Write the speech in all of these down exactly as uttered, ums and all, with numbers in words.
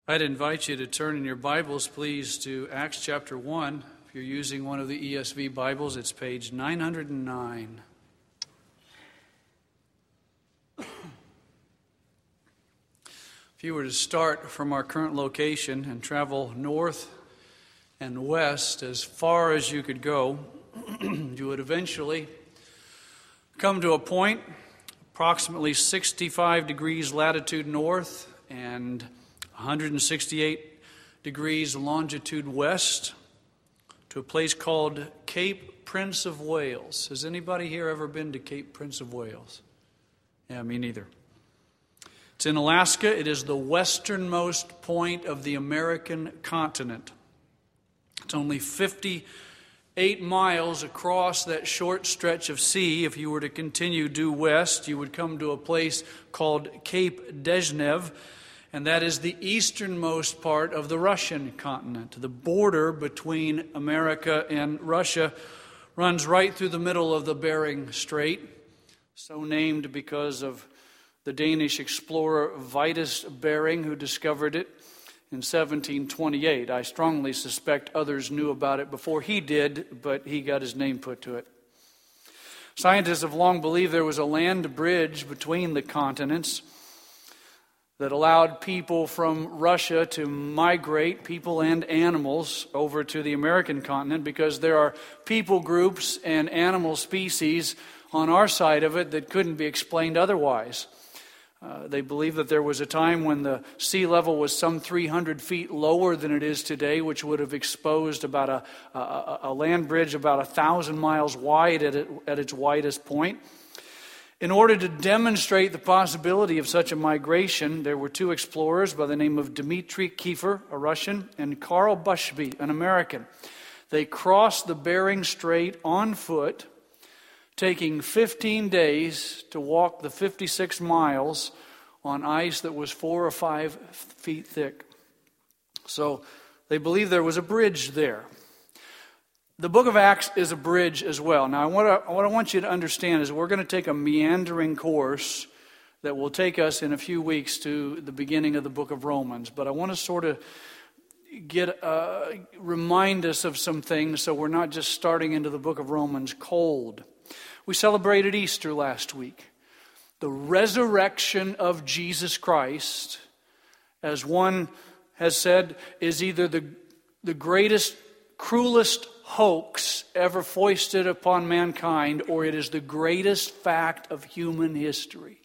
I'd invite you to turn in your Bibles, please, to Acts chapter one. If you're using one of the E S V Bibles, it's page nine hundred nine. If you were to start from our current location and travel north and west as far as you could go, you would eventually come to a point approximately sixty-five degrees latitude north and one hundred sixty-eight degrees longitude west to a place called Cape Prince of Wales. Has anybody here ever been to Cape Prince of Wales? Yeah, me neither. It's in Alaska. It is the westernmost point of the American continent. It's only fifty-eight miles across that short stretch of sea. If you were to continue due west, you would come to a place called Cape Dezhnev, and that is the easternmost part of the Russian continent. The border between America and Russia runs right through the middle of the Bering Strait, so named because of the Danish explorer Vitus Bering, who discovered it in seventeen twenty-eight. I strongly suspect others knew about it before he did, but he got his name put to it. Scientists have long believed there was a land bridge between the continents that allowed people from Russia to migrate, people and animals, over to the American continent, because there are people groups and animal species on our side of it that couldn't be explained otherwise. Uh, they believe that there was a time when the sea level was some three hundred feet lower than it is today, which would have exposed about a, a, a land bridge about a thousand miles wide at, it, at its widest point. In order to demonstrate the possibility of such a migration, there were two explorers by the name of Dmitry Kiefer, a Russian, and Karl Bushby, an American. They crossed the Bering Strait on foot, taking fifteen days to walk the fifty-six miles on ice that was four or five feet thick. So they believe there was a bridge there. The book of Acts is a bridge as well. Now, what I, what I want you to understand is we're going to take a meandering course that will take us in a few weeks to the beginning of the book of Romans. But I want to sort of get uh, remind us of some things so we're not just starting into the book of Romans cold. We celebrated Easter last week. The resurrection of Jesus Christ, as one has said, is either the, the greatest, cruelest hoax ever foisted upon mankind, or it is the greatest fact of human history.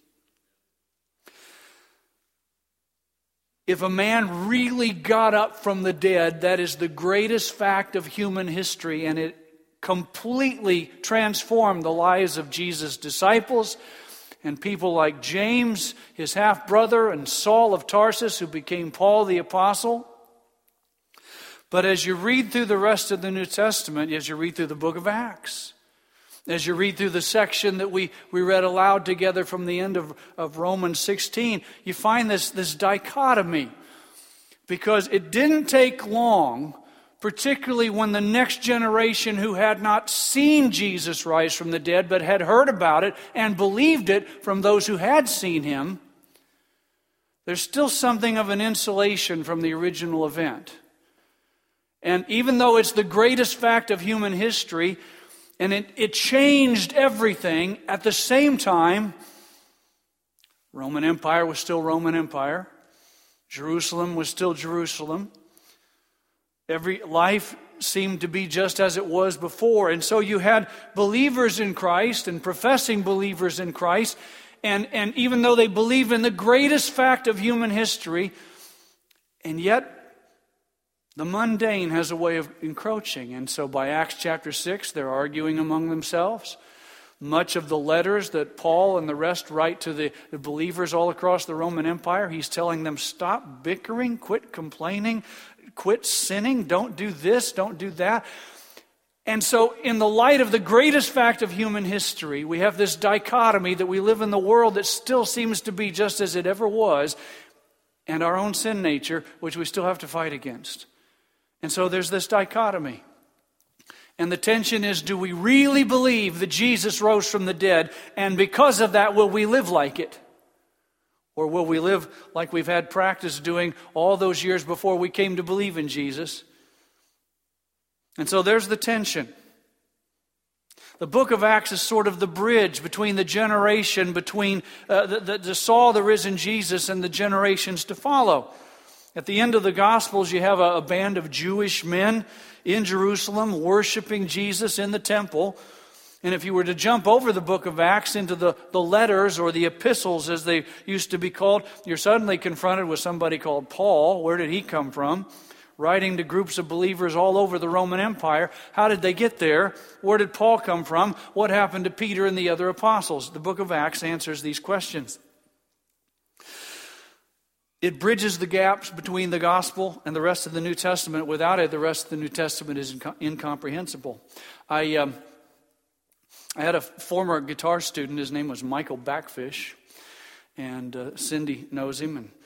If a man really got up from the dead, that is the greatest fact of human history, and it completely transformed the lives of Jesus' disciples and people like James, his half-brother, and Saul of Tarsus, who became Paul the Apostle. But as you read through the rest of the New Testament, as you read through the book of Acts, as you read through the section that we, we read aloud together from the end of, of Romans sixteen, you find this, this dichotomy. Because it didn't take long, particularly when the next generation who had not seen Jesus rise from the dead, but had heard about it and believed it from those who had seen him, there's still something of an insulation from the original event. And even though it's the greatest fact of human history, and it, it changed everything, at the same time, Roman Empire was still Roman Empire. Jerusalem was still Jerusalem. Every life seemed to be just as it was before. And so you had believers in Christ and professing believers in Christ. And, and even though they believed in the greatest fact of human history, and yet the mundane has a way of encroaching. And so by Acts chapter six, they're arguing among themselves. Much of the letters that Paul and the rest write to the, the believers all across the Roman Empire, he's telling them, stop bickering, quit complaining, quit sinning, don't do this, don't do that. And so in the light of the greatest fact of human history, we have this dichotomy that we live in the world that still seems to be just as it ever was, and our own sin nature, which we still have to fight against. And so there's this dichotomy. And the tension is, do we really believe that Jesus rose from the dead? And because of that, will we live like it? Or will we live like we've had practice doing all those years before we came to believe in Jesus? And so there's the tension. The book of Acts is sort of the bridge between the generation, between uh, the, the, the saw the risen Jesus and the generations to follow. At the end of the Gospels, you have a, a band of Jewish men in Jerusalem worshiping Jesus in the temple. And if you were to jump over the book of Acts into the, the letters or the epistles as they used to be called, you're suddenly confronted with somebody called Paul. Where did he come from? Writing to groups of believers all over the Roman Empire. How did they get there? Where did Paul come from? What happened to Peter and the other apostles? The book of Acts answers these questions. It bridges the gaps between the gospel and the rest of the New Testament. Without it, the rest of the New Testament is inco- incomprehensible. I um, I had a former guitar student. His name was Michael Backfish, and uh, Cindy knows him. And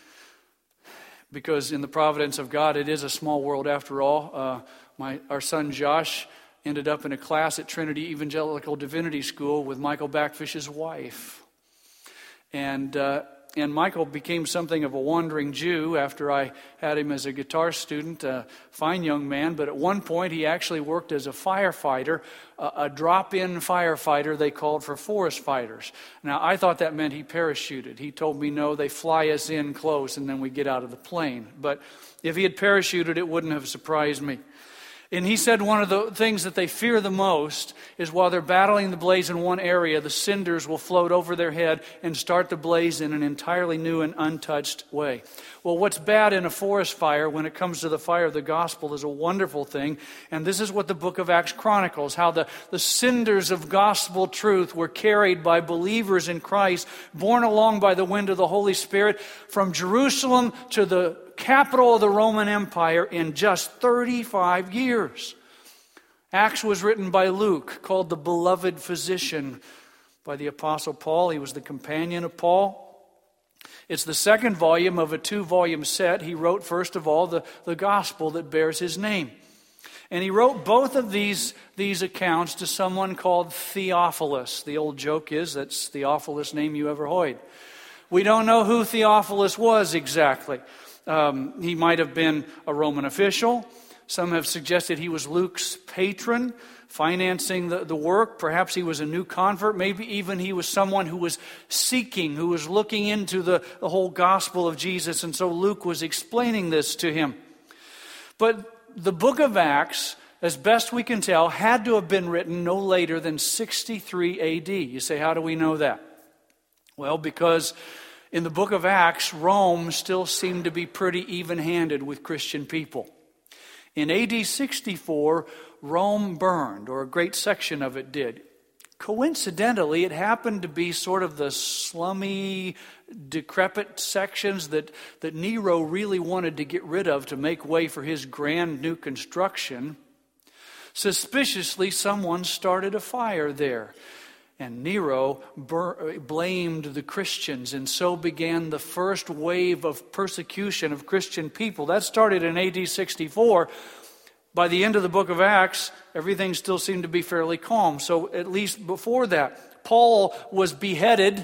because in the providence of God, it is a small world after all. Uh, my our son Josh ended up in a class at Trinity Evangelical Divinity School with Michael Backfish's wife, and. Uh, And Michael became something of a wandering Jew after I had him as a guitar student, a fine young man. But at one point, he actually worked as a firefighter, a, a drop-in firefighter they called for forest fighters. Now, I thought that meant he parachuted. He told me, no, they fly us in close and then we get out of the plane. But if he had parachuted, it wouldn't have surprised me. And he said one of the things that they fear the most is while they're battling the blaze in one area, the cinders will float over their head and start the blaze in an entirely new and untouched way. Well, what's bad in a forest fire when it comes to the fire of the gospel is a wonderful thing. And this is what the book of Acts chronicles, how the, the cinders of gospel truth were carried by believers in Christ, borne along by the wind of the Holy Spirit from Jerusalem to the capital of the Roman Empire in just thirty-five years. Acts was written by Luke, called the beloved physician by the Apostle Paul. He was the companion of Paul. It's the second volume of a two-volume set. He wrote, first of all, the, the gospel that bears his name. And he wrote both of these, these accounts to someone called Theophilus. The old joke is, that's Theophilus' name you ever heard. We don't know who Theophilus was exactly. Um, he might have been a Roman official. Some have suggested he was Luke's patron, financing the, the work. Perhaps he was a new convert. Maybe even he was someone who was seeking, who was looking into the, the whole gospel of Jesus. And so Luke was explaining this to him. But the book of Acts, as best we can tell, had to have been written no later than sixty-three A D. You say, how do we know that? Well, because in the book of Acts, Rome still seemed to be pretty even-handed with Christian people. In A D sixty-four, Rome burned, or a great section of it did. Coincidentally, it happened to be sort of the slummy, decrepit sections that, that Nero really wanted to get rid of to make way for his grand new construction. Suspiciously, someone started a fire there. And Nero bur- blamed the Christians, and so began the first wave of persecution of Christian people. That started in A D sixty-four. By the end of the book of Acts, everything still seemed to be fairly calm. So at least before that, Paul was beheaded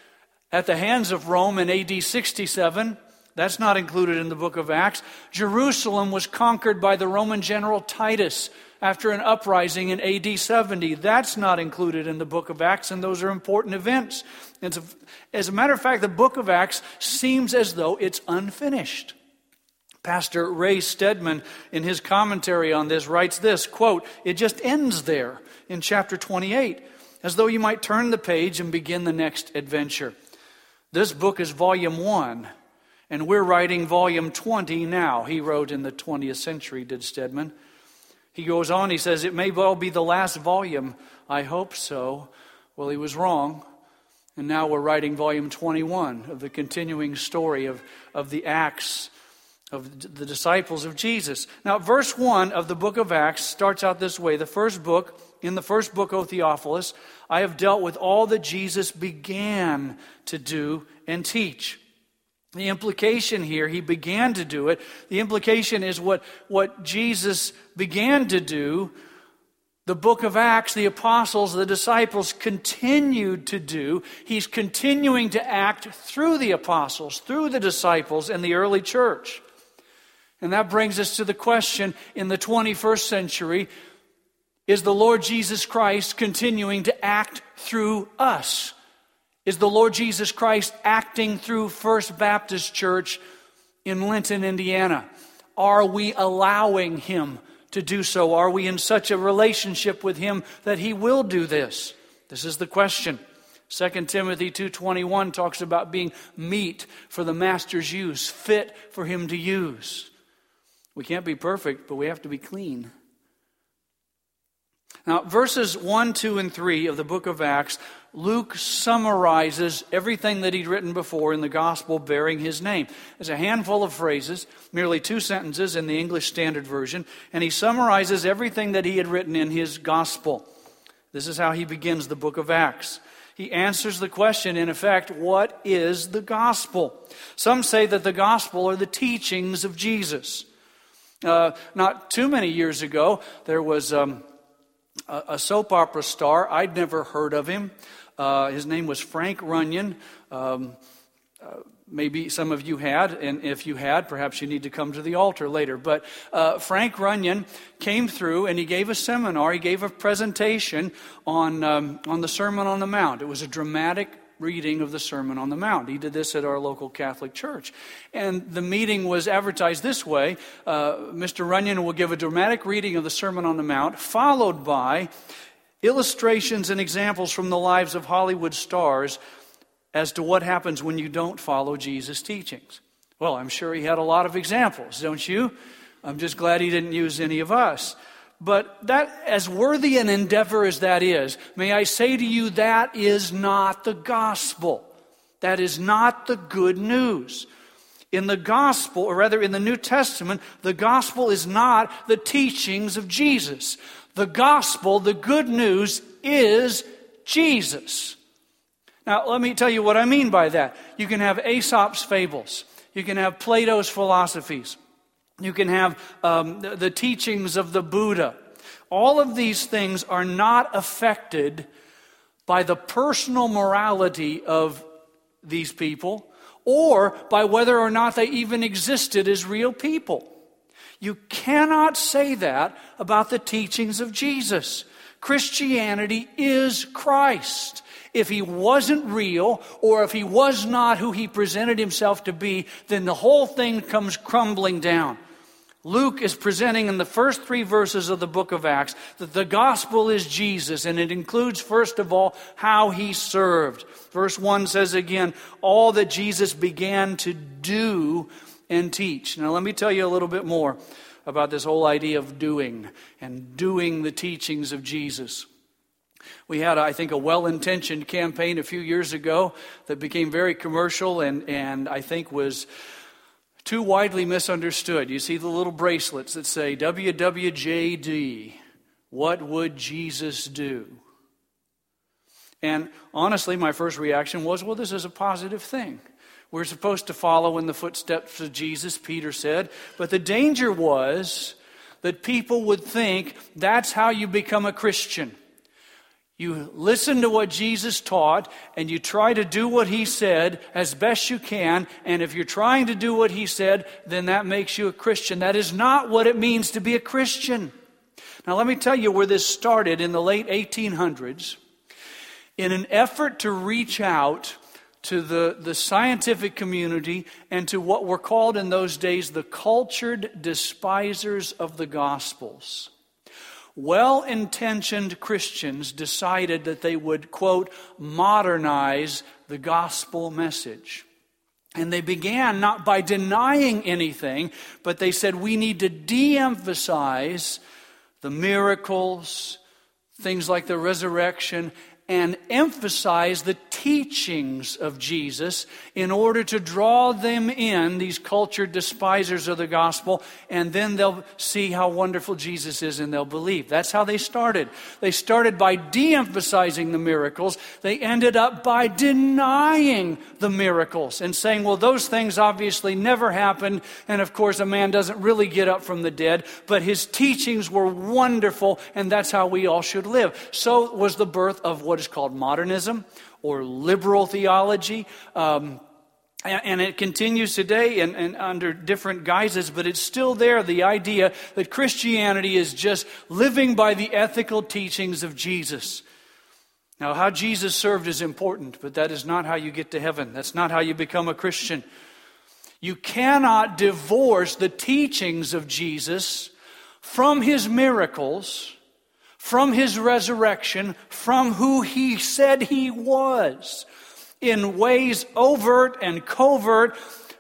at the hands of Rome in A D sixty-seven. That's not included in the book of Acts. Jerusalem was conquered by the Roman general Titus after an uprising in A D seventy. That's not included in the book of Acts, and those are important events. And as a matter of fact, the book of Acts seems as though it's unfinished. Pastor Ray Stedman, in his commentary on this, writes this, quote, "It just ends there in chapter twenty-eight, as though you might turn the page and begin the next adventure. This book is volume one, and we're writing volume twenty now." He wrote in the twentieth century, did Stedman. He goes on, he says, "It may well be the last volume. I hope so." Well, he was wrong. And now we're writing volume twenty-one of the continuing story of, of the Acts of the disciples of Jesus. Now, verse one of the book of Acts starts out this way. The first book, in the first book, O Theophilus, I have dealt with all that Jesus began to do and teach. The implication here, he began to do it. The implication is what, what Jesus began to do The book of Acts, the apostles, the disciples continued to do. He's continuing to act through the apostles, through the disciples and the early church. And that brings us to the question, in the twenty-first century, is the Lord Jesus Christ continuing to act through us? Is the Lord Jesus Christ acting through First Baptist Church in Linton, Indiana? Are we allowing Him to do so? Are we in such a relationship with Him that He will do this? This is the question. Second Timothy two twenty-one talks about being meet for the Master's use, fit for Him to use. We can't be perfect, but we have to be clean. Now, verses one, two, and three of the book of Acts, Luke summarizes everything that he'd written before in the gospel bearing his name. There's a handful of phrases, merely two sentences in the English Standard Version, and he summarizes everything that he had written in his gospel. This is how he begins the book of Acts. He answers the question, in effect, what is the gospel? Some say that the gospel are the teachings of Jesus. Uh, not too many years ago, there was um, a, a soap opera star. I'd never heard of him. Uh, his name was Frank Runyon. Um, uh, maybe some of you had, and if you had, perhaps you need to come to the altar later. But uh, Frank Runyon came through and he gave a seminar. He gave a presentation on um, on the Sermon on the Mount. It was a dramatic reading of the Sermon on the Mount. He did this at our local Catholic church. And the meeting was advertised this way. Uh, Mister Runyon will give a dramatic reading of the Sermon on the Mount, followed by illustrations and examples from the lives of Hollywood stars as to what happens when you don't follow Jesus' teachings. Well, I'm sure he had a lot of examples, don't you? I'm just glad he didn't use any of us. But that, as worthy an endeavor as that is, may I say to you, that is not the gospel. That is not the good news. In the gospel, or rather in the New Testament, the gospel is not the teachings of Jesus. The gospel, the good news, is Jesus. Now, let me tell you what I mean by that. You can have Aesop's fables. You can have Plato's philosophies. You can have um, the, the teachings of the Buddha. All of these things are not affected by the personal morality of these people or by whether or not they even existed as real people. You cannot say that about the teachings of Jesus. Christianity is Christ. If he wasn't real, or if he was not who he presented himself to be, then the whole thing comes crumbling down. Luke is presenting in the first three verses of the book of Acts that the gospel is Jesus, and it includes, first of all, how he served. Verse one says again, all that Jesus began to do and teach. Now let me tell you a little bit more about this whole idea of doing and doing the teachings of Jesus. We had, I think, a well-intentioned campaign a few years ago that became very commercial and, and I think was too widely misunderstood. You see the little bracelets that say W W J D, what would Jesus do? And honestly, my first reaction was, well, this is a positive thing. We're supposed to follow in the footsteps of Jesus, Peter said. But the danger was that people would think that's how you become a Christian. You listen to what Jesus taught and you try to do what he said as best you can. And if you're trying to do what he said, then that makes you a Christian. That is not what it means to be a Christian. Now let me tell you where this started in the late eighteen hundreds. In an effort to reach out to the, the scientific community and to what were called in those days the cultured despisers of the Gospels. Well-intentioned Christians decided that they would, quote, modernize the gospel message. And they began not by denying anything, but they said we need to de-emphasize the miracles, things like the resurrection, and emphasize the teachings of Jesus in order to draw them in, these cultured despisers of the gospel, and then they'll see how wonderful Jesus is and they'll believe. That's how they started. They started by de-emphasizing the miracles. They ended up by denying the miracles and saying, well, those things obviously never happened, and of course a man doesn't really get up from the dead, but his teachings were wonderful, and that's how we all should live. So was the birth of what is called modernism or liberal theology. Um, and, and it continues today and, and under different guises, but it's still there, the idea that Christianity is just living by the ethical teachings of Jesus. Now, how Jesus served is important, but that is not how you get to heaven. That's not how you become a Christian. You cannot divorce the teachings of Jesus from his miracles, from his resurrection, from who he said he was, in ways overt and covert,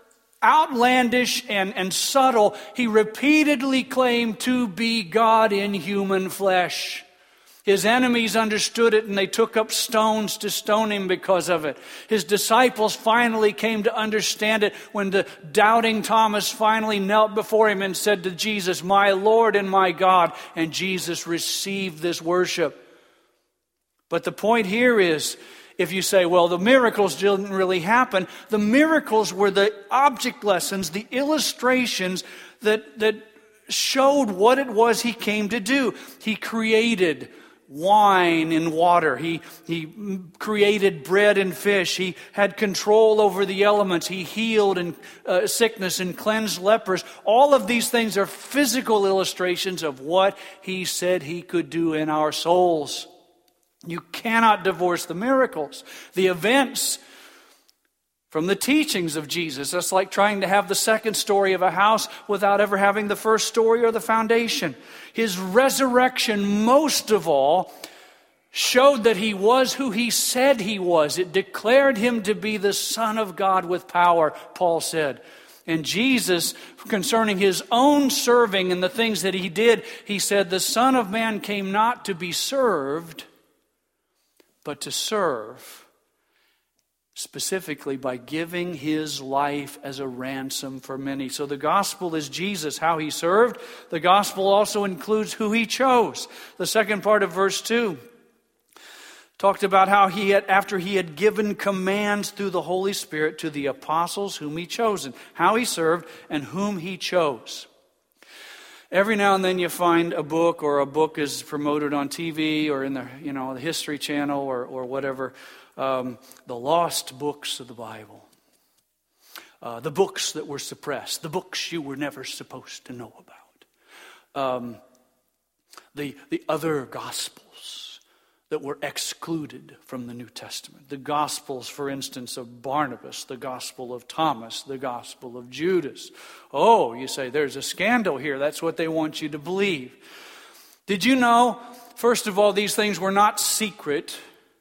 outlandish and, and subtle. He repeatedly claimed to be God in human flesh. His enemies understood it, and they took up stones to stone him because of it. His disciples finally came to understand it when the doubting Thomas finally knelt before him and said to Jesus, "My Lord and my God." And Jesus received this worship. But the point here is, if you say, well, the miracles didn't really happen, the miracles were the object lessons, the illustrations that, that showed what it was he came to do. He created wine and water. He, he created bread and fish. He had control over the elements. He healed and, uh, sickness and cleansed lepers. All of these things are physical illustrations of what he said he could do in our souls. You cannot divorce the miracles, the events, from the teachings of Jesus. That's like trying to have the second story of a house without ever having the first story or the foundation. His resurrection, most of all, showed that he was who he said he was. It declared him to be the Son of God with power, Paul said. And Jesus, concerning his own serving and the things that he did, he said, "The Son of Man came not to be served, but to serve." Specifically by giving his life as a ransom for many. So the gospel is Jesus, how he served. The gospel also includes who he chose. The second part of verse two talked about how he had, after he had given commands through the Holy Spirit to the apostles whom he chosen, how he served and whom he chose. Every now and then you find a book, or a book is promoted on T V or in the you know the History Channel or or whatever. Um, the lost books of the Bible. Uh, the books that were suppressed. The books you were never supposed to know about. Um, the, the other Gospels that were excluded from the New Testament. The Gospels, for instance, of Barnabas. The Gospel of Thomas. The Gospel of Judas. Oh, you say, there's a scandal here. That's what they want you to believe. Did you know, first of all, these things were not secret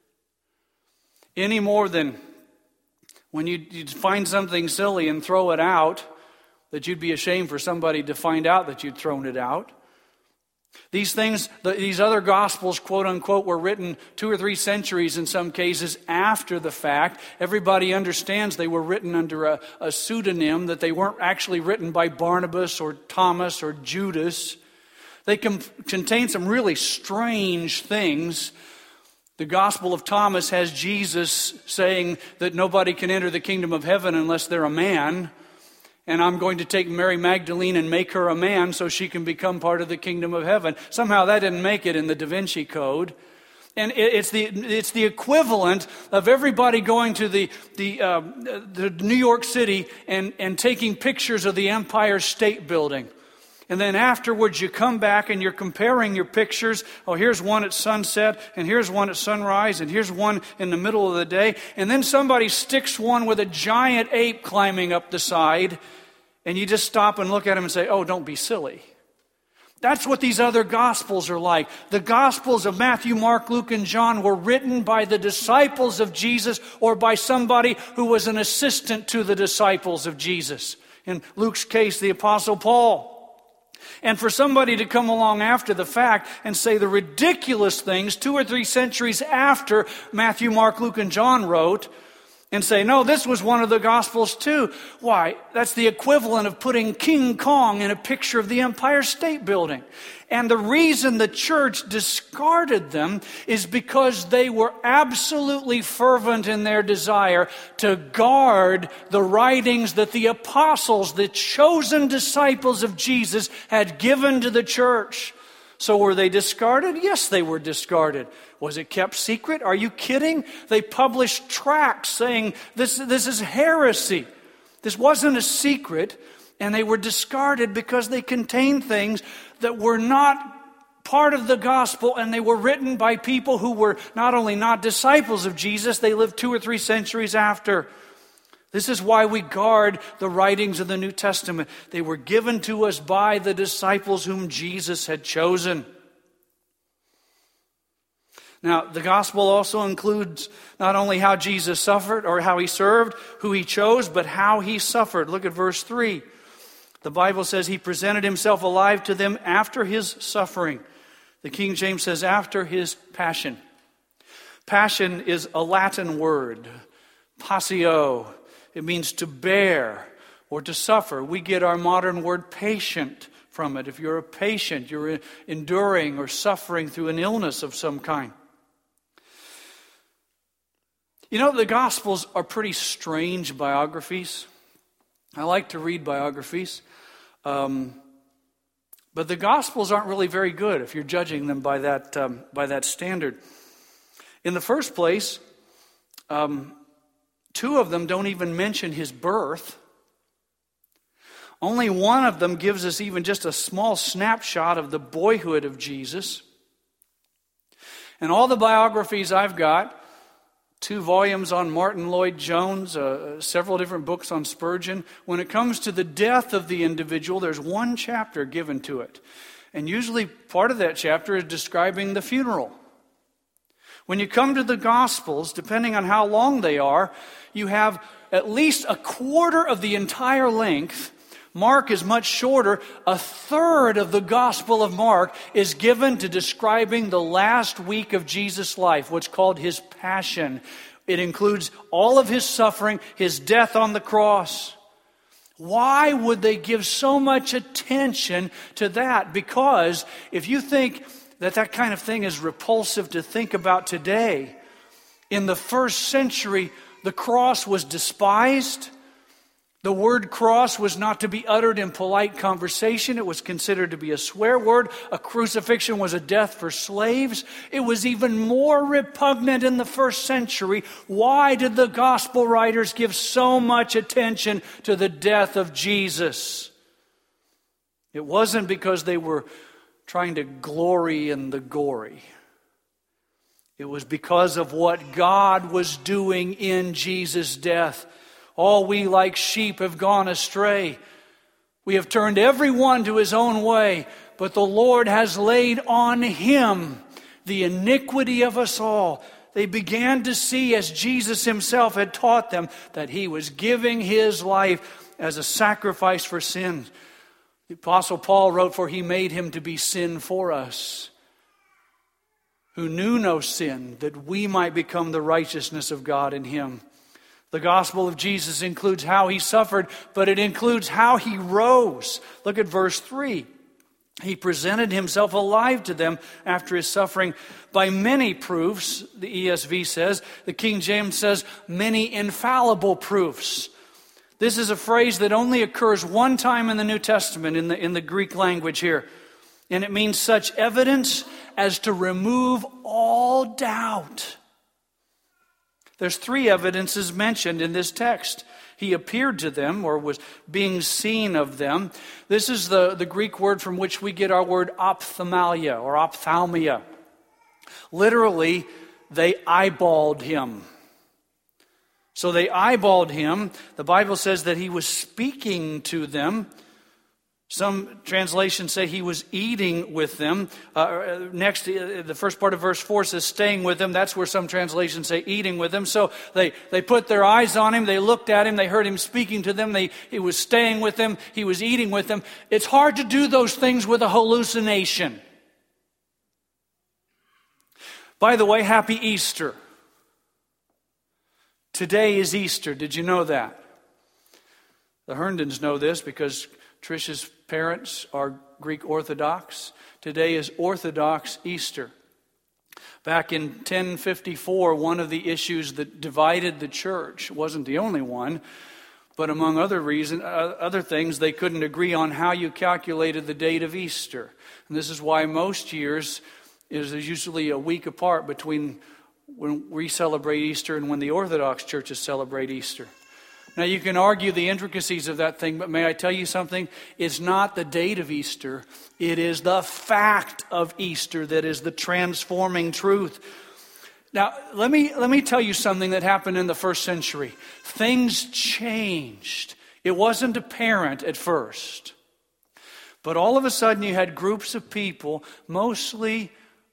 any more than when you'd, you'd find something silly and throw it out, that you'd be ashamed for somebody to find out that you'd thrown it out. These things, the, these other gospels, quote unquote, were written two or three centuries in some cases after the fact. Everybody understands they were written under a, a pseudonym, that they weren't actually written by Barnabas or Thomas or Judas. They com- contain some really strange things. The Gospel of Thomas has Jesus saying that nobody can enter the kingdom of heaven unless they're a man. And I'm going to take Mary Magdalene and make her a man so she can become part of the kingdom of heaven. Somehow that didn't make it in the Da Vinci Code. And it's the it's the equivalent of everybody going to the the, uh, the New York City and, and taking pictures of the Empire State Building. And then afterwards you come back and you're comparing your pictures. Oh, here's one at sunset, and here's one at sunrise, and here's one in the middle of the day. And then somebody sticks one with a giant ape climbing up the side, and you just stop and look at him and say, oh, don't be silly. That's what these other Gospels are like. The Gospels of Matthew, Mark, Luke, and John were written by the disciples of Jesus or by somebody who was an assistant to the disciples of Jesus. In Luke's case, the Apostle Paul. And for somebody to come along after the fact and say the ridiculous things two or three centuries after Matthew, Mark, Luke, and John wrote, and say, no, this was one of the Gospels too. Why? That's the equivalent of putting King Kong in a picture of the Empire State Building. And the reason the church discarded them is because they were absolutely fervent in their desire to guard the writings that the apostles, the chosen disciples of Jesus, had given to the church. So were they discarded? Yes, they were discarded. Was it kept secret? Are you kidding? They published tracts saying this, this is heresy. This wasn't a secret, and they were discarded because they contained things that were not part of the gospel, and they were written by people who were not only not disciples of Jesus, they lived two or three centuries after. This is why we guard the writings of the New Testament. They were given to us by the disciples whom Jesus had chosen. Now, the gospel also includes not only how Jesus suffered or how he served, who he chose, but how he suffered. Look at verse three. The Bible says he presented himself alive to them after his suffering. The King James says after his passion. Passion is a Latin word, passio. It means to bear or to suffer. We get our modern word patient from it. If you're a patient, you're enduring or suffering through an illness of some kind. You know, the Gospels are pretty strange biographies. I like to read biographies. Um, but the Gospels aren't really very good if you're judging them by that, um, by that standard. In the first place, um, two of them don't even mention his birth. Only one of them gives us even just a small snapshot of the boyhood of Jesus. And all the biographies I've got, two volumes on Martin Lloyd-Jones, uh, several different books on Spurgeon, when it comes to the death of the individual, there's one chapter given to it. And usually part of that chapter is describing the funeral. When you come to the Gospels, depending on how long they are, you have at least a quarter of the entire length. Mark is much shorter. A third of the Gospel of Mark is given to describing the last week of Jesus' life, what's called his passion. It includes all of his suffering, his death on the cross. Why would they give so much attention to that? Because if you think that that kind of thing is repulsive to think about today, in the first century, the cross was despised. The word cross was not to be uttered in polite conversation. It was considered to be a swear word. A crucifixion was a death for slaves. It was even more repugnant in the first century. Why did the gospel writers give so much attention to the death of Jesus? It wasn't because they were trying to glory in the gory. It was because of what God was doing in Jesus' death. All we like sheep have gone astray. We have turned everyone to his own way, but the Lord has laid on him the iniquity of us all. They began to see, as Jesus himself had taught them, that he was giving his life as a sacrifice for sin. The Apostle Paul wrote, "For he made him to be sin for us, who knew no sin, that we might become the righteousness of God in him." The gospel of Jesus includes how he suffered, but it includes how he rose. Look at verse three. He presented himself alive to them after his suffering by many proofs, the E S V says. The King James says, many infallible proofs. This is a phrase that only occurs one time in the New Testament, in the, in the Greek language here. And it means such evidence as to remove all doubt. There's three evidences mentioned in this text. He appeared to them, or was being seen of them. This is the, the Greek word from which we get our word ophthalmia, or ophthalmia. Literally, they eyeballed him. So they eyeballed him. The Bible says that he was speaking to them. Some translations say he was eating with them. Uh, next, uh, the first part of verse four says staying with them. That's where some translations say eating with them. So they, they put their eyes on him. They looked at him. They heard him speaking to them. They, he was staying with them. He was eating with them. It's hard to do those things with a hallucination. By the way, happy Easter. Today is Easter. Did you know that? The Herndons know this because Trish's parents are Greek Orthodox. Today is Orthodox Easter. Back in ten fifty-four, one of the issues that divided the church, wasn't the only one, but among other reasons, uh, other things, they couldn't agree on how you calculated the date of Easter. And this is why most years is usually a week apart between when we celebrate Easter and when the Orthodox churches celebrate Easter. Now, you can argue the intricacies of that thing, but may I tell you something? It's not the date of Easter. It is the fact of Easter that is the transforming truth. Now, let me, let me tell you something that happened in the first century. Things changed. It wasn't apparent at first. But all of a sudden, you had groups of people, mostly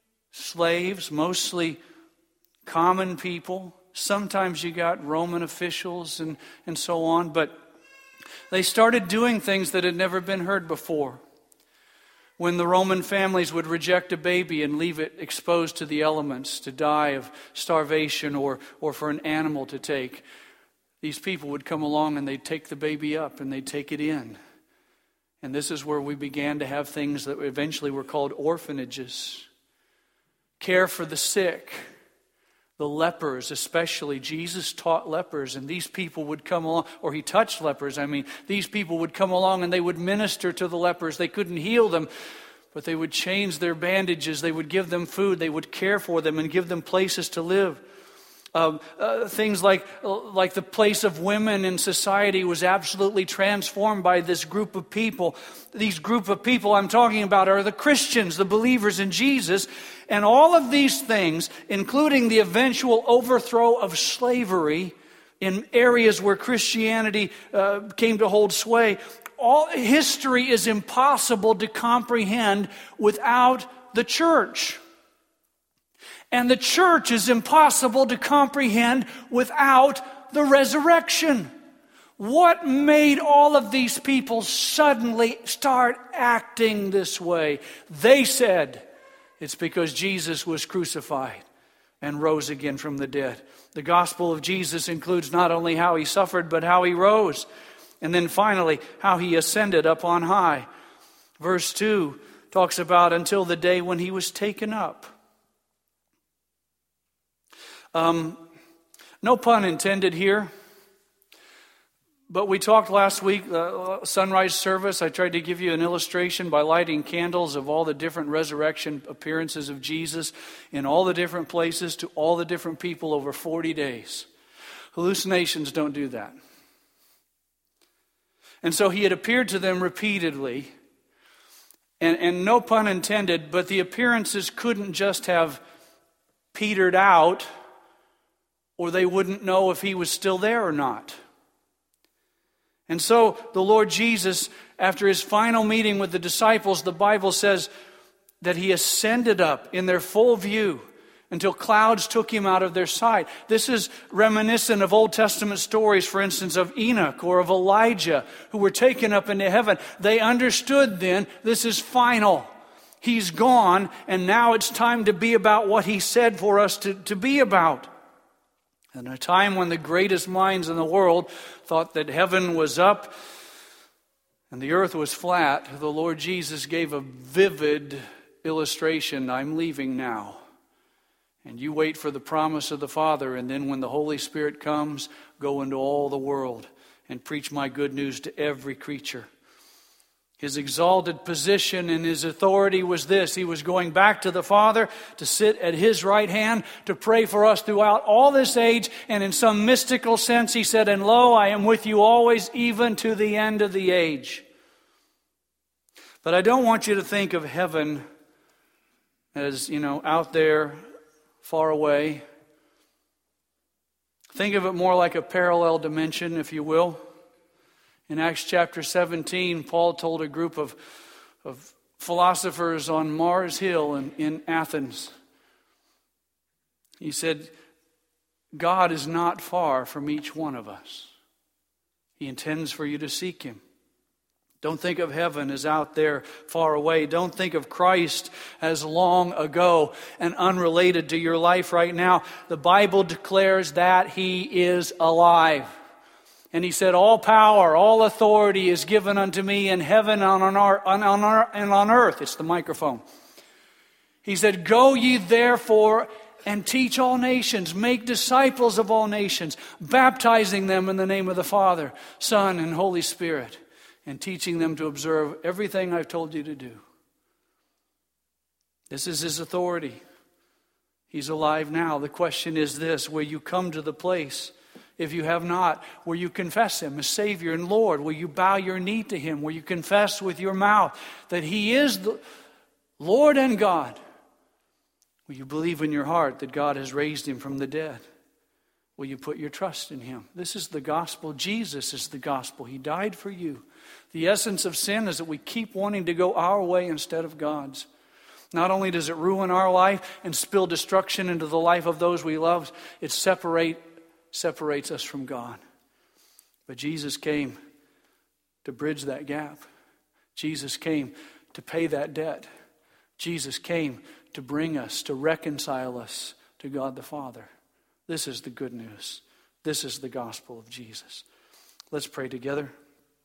slaves, mostly common people. Sometimes you got Roman officials and, and so on, but they started doing things that had never been heard before. When the Roman families would reject a baby and leave it exposed to the elements to die of starvation or, or for an animal to take, these people would come along and they'd take the baby up and they'd take it in. And this is where we began to have things that eventually were called orphanages. Care for the sick. The lepers, especially, Jesus taught lepers, and these people would come along, or he touched lepers, I mean, these people would come along and they would minister to the lepers. They couldn't heal them, but they would change their bandages. They would give them food. They would care for them and give them places to live. Um, uh, things like, like the place of women in society was absolutely transformed by this group of people. These group of people I'm talking about are the Christians, the believers in Jesus. And all of these things, including the eventual overthrow of slavery in areas where Christianity uh, came to hold sway, all history is impossible to comprehend without the church. And the church is impossible to comprehend without the resurrection. What made all of these people suddenly start acting this way? They said it's because Jesus was crucified and rose again from the dead. The gospel of Jesus includes not only how he suffered, but how he rose. And then finally, how he ascended up on high. Verse two talks about until the day when he was taken up. Um, no pun intended here. But we talked last week, uh, sunrise service, I tried to give you an illustration by lighting candles of all the different resurrection appearances of Jesus in all the different places to all the different people over forty days. Hallucinations don't do that. And so he had appeared to them repeatedly. And, and no pun intended, but the appearances couldn't just have petered out, or they wouldn't know if he was still there or not. And so the Lord Jesus, after his final meeting with the disciples, the Bible says that he ascended up in their full view until clouds took him out of their sight. This is reminiscent of Old Testament stories, for instance, of Enoch or of Elijah, who were taken up into heaven. They understood then, this is final. He's gone, and now it's time to be about what he said for us to, to be about. In a time when the greatest minds in the world thought that heaven was up and the earth was flat, the Lord Jesus gave a vivid illustration. I'm leaving now. And you wait for the promise of the Father, and then when the Holy Spirit comes, go into all the world and preach my good news to every creature. His exalted position and his authority was this. He was going back to the Father to sit at his right hand to pray for us throughout all this age. And in some mystical sense, he said, and lo, I am with you always, even to the end of the age. But I don't want you to think of heaven as, you know, out there, far away. Think of it more like a parallel dimension, if you will. In Acts chapter seventeen, Paul told a group of, of philosophers on Mars Hill in, in Athens, he said, God is not far from each one of us. He intends for you to seek Him. Don't think of heaven as out there far away. Don't think of Christ as long ago and unrelated to your life right now. The Bible declares that He is alive. And He said, all power, all authority is given unto me in heaven and on, our, on, on, our, and on earth. It's the microphone. He said, go ye therefore and teach all nations, make disciples of all nations, baptizing them in the name of the Father, Son, and Holy Spirit, and teaching them to observe everything I've told you to do. This is His authority. He's alive now. The question is this: will you come to the place, if you have not, will you confess Him as Savior and Lord? Will you bow your knee to Him? Will you confess with your mouth that He is the Lord and God? Will you believe in your heart that God has raised Him from the dead? Will you put your trust in Him? This is the gospel. Jesus is the gospel. He died for you. The essence of sin is that we keep wanting to go our way instead of God's. Not only does it ruin our life and spill destruction into the life of those we love, it separate, separates us from God. But Jesus came to bridge that gap. Jesus came to pay that debt. Jesus came to bring us, to reconcile us to God the Father. This is the good news. This is the gospel of Jesus. Let's pray together.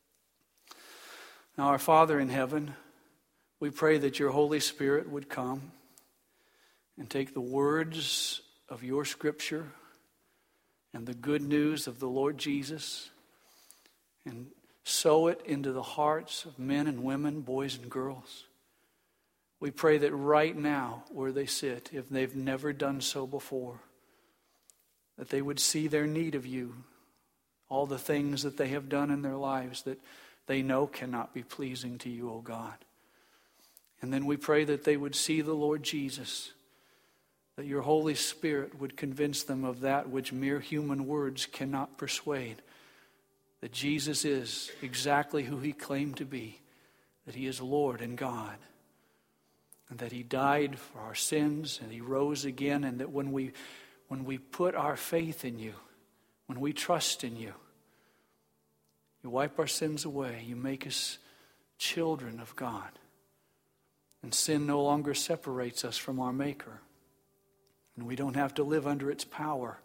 Now, our Father in heaven, we pray that your Holy Spirit would come and take the words of your Scripture and the good news of the Lord Jesus and sow it into the hearts of men and women, boys and girls. We pray that right now, where they sit, if they've never done so before, that they would see their need of you, all the things that they have done in their lives that they know cannot be pleasing to you, O God. And then we pray that they would see the Lord Jesus, that your Holy Spirit would convince them of that which mere human words cannot persuade, that Jesus is exactly who He claimed to be, that He is Lord and God, and that He died for our sins and He rose again, and that when we when we put our faith in you, when we trust in you, you wipe our sins away. You make us children of God. And sin no longer separates us from our Maker. And we don't have to live under its power.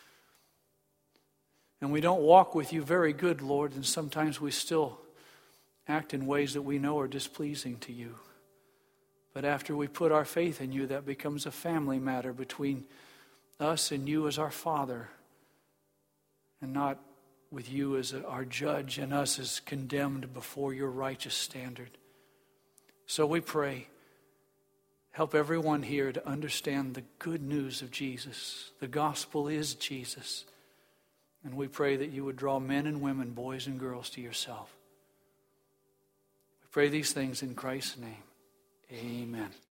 And we don't walk with you very good, Lord, and sometimes we still act in ways that we know are displeasing to you. But after we put our faith in you, that becomes a family matter between us and you as our Father, and not with you as our judge and us as condemned before your righteous standard. So we pray, help everyone here to understand the good news of Jesus. The gospel is Jesus. And we pray that you would draw men and women, boys and girls to yourself. We pray these things in Christ's name. Amen.